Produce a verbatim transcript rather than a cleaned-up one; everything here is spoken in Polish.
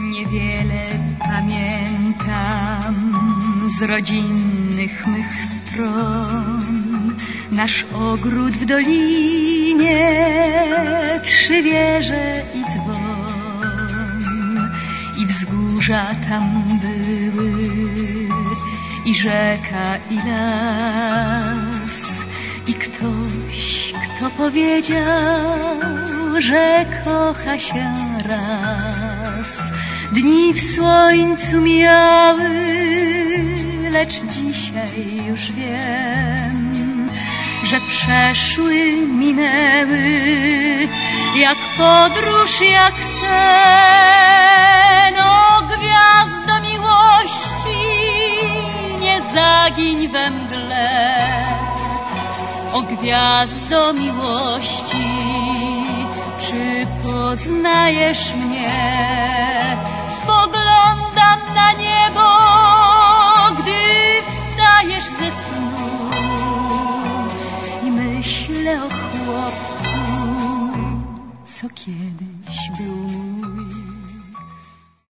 Niewiele pamiętam z rodzinnych mych stron. Nasz ogród w dolinie, trzy wieże i dzwon. I wzgórza tam były, i rzeka, i las. I ktoś, kto powiedział, że kocha się raz. Dni w słońcu mijały, lecz dzisiaj już wiem, że przeszły, minęły, jak podróż, jak sen. O gwiazdo miłości, nie zagiń we mgle. O gwiazdo miłości, czy poznajesz mnie? Spoglądam na niebo, gdy wstajesz ze snu i myślę o chłopcu, co kiedyś był mój.